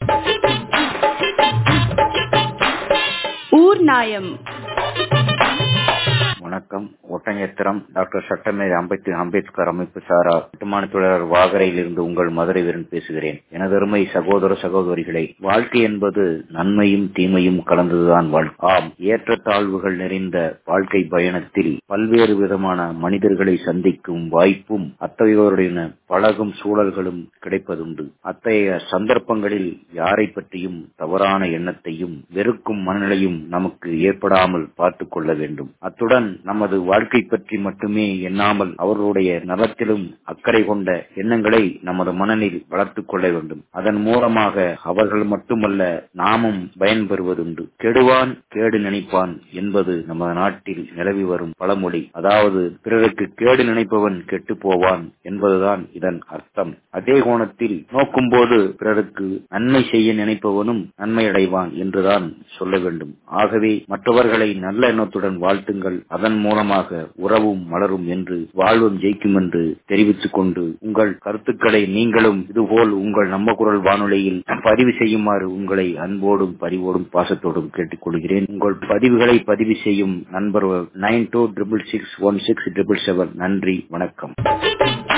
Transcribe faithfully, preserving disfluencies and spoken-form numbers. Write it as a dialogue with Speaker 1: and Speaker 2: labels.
Speaker 1: ஊர் நாயம்.
Speaker 2: வணக்கம். ஒட்டஞ்சத்திரம் டாக்டர் சட்டமேதை அம்பேத் அம்பேத்கர் அமைப்பு சாரா கட்டுமான தொழிலாளர் வாகரையிலிருந்து உங்கள் மதுரை வீரன் பேசுகிறேன். எனது அருமை சகோதர சகோதரிகளே, வாழ்க்கை என்பது நன்மையும் தீமையும் கலந்ததுதான் வாழ்க்கை. ஆம், ஏற்றத்தாழ்வுகள் நிறைந்த வாழ்க்கை பயணத்தில் பல்வேறு விதமான மனிதர்களை சந்திக்கும் வாய்ப்பும் அத்தகையோருடைய பழகும் சூழல்களும் கிடைப்பதுண்டு. அத்தகைய சந்தர்ப்பங்களில் யாரை பற்றியும் தவறான எண்ணத்தையும் வெறுக்கும் மனநிலையும் நமக்கு ஏற்படாமல் பார்த்துக் கொள்ள வேண்டும். அத்துடன் நமது வாழ்க்கை பற்றி மட்டுமே எண்ணாமல் அவர்களுடைய நலத்திலும் அக்கறை கொண்ட எண்ணங்களை நமது மனதில் வளர்த்துக் கொள்ள வேண்டும். அதன் மூலமாக அவர்கள் மட்டுமல்ல, நாமும் பயன்பெறுவதுண்டு. கெடுவான் கேடு நினைப்பான் என்பது நமது நாட்டில் நிலவி வரும் பழமொழி. அதாவது, பிறருக்கு கேடு நினைப்பவன் கெட்டு போவான் என்பதுதான் இதன் அர்த்தம். அதே கோணத்தில் நோக்கும் போது பிறருக்கு நன்மை செய்ய நினைப்பவனும் நன்மை அடைவான் என்றுதான் சொல்ல வேண்டும். ஆகவே மற்றவர்களை நல்ல எண்ணத்துடன் வாழ்த்துங்கள். அதன் மூலமாக உறவும் மலரும் என்று வாழ்வும் ஜெயிக்கும் என்று தெரிவித்துக் கொண்டு உங்கள் கருத்துக்களை நீங்களும் இதுபோல் உங்கள் நம்ம குரல் வானொலியில் பதிவு செய்யுமாறு உங்களை அன்போடும் பரிவோடும் பாசத்தோடும் கேட்டுக் கொள்கிறேன். உங்கள் பதிவுகளை பதிவு செய்யும் நண்பர்கள் nine two triple six one six triple seven. நன்றி, வணக்கம்.